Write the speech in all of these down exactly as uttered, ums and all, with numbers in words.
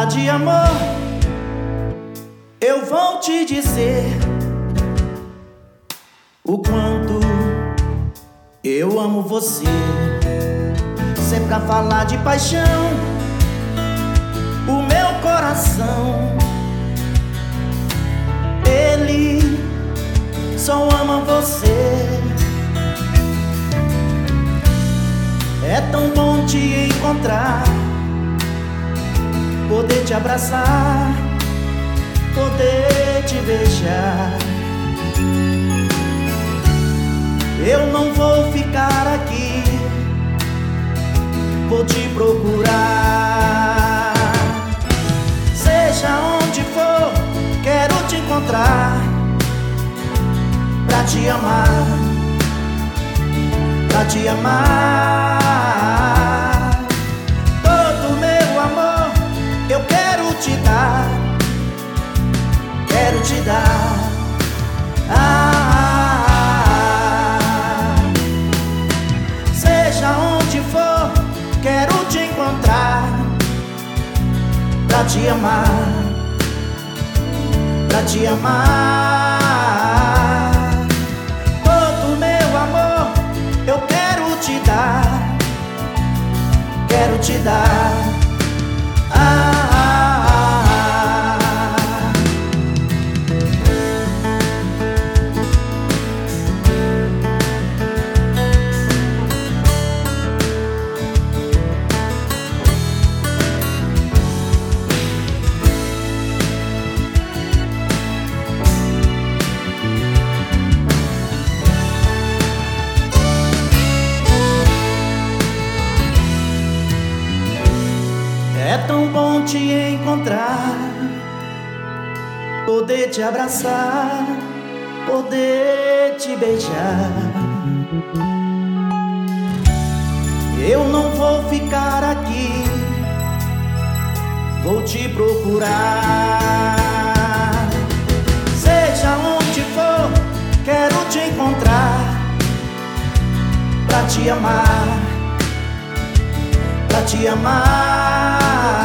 falar de amor, eu vou te dizer o quanto eu amo você. Se é pra falar de paixão, o meu coração, ele só ama você. É tão bom te encontrar, poder te abraçar, poder te beijar. Eu não vou ficar aqui, vou te procurar. Seja onde for, quero te encontrar, pra te amar, pra te amar. Todo meu amor eu quero te dar, quero te dar. Ah, seja onde for, quero te encontrar, pra te amar, pra te amar. Todo meu amor eu quero te dar, quero te dar. Ah, é tão bom te encontrar, poder te abraçar, poder te beijar. Eu não vou ficar aqui, vou te procurar. Seja onde for, quero te encontrar, pra te amar, pra te amar.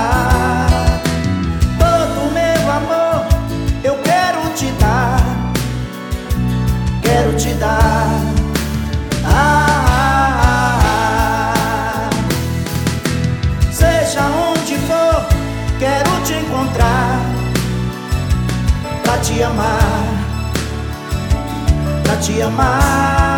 Todo meu amor eu quero te dar, quero te dar. Ah, seja onde for, quero te encontrar, pra te amar, pra te amar.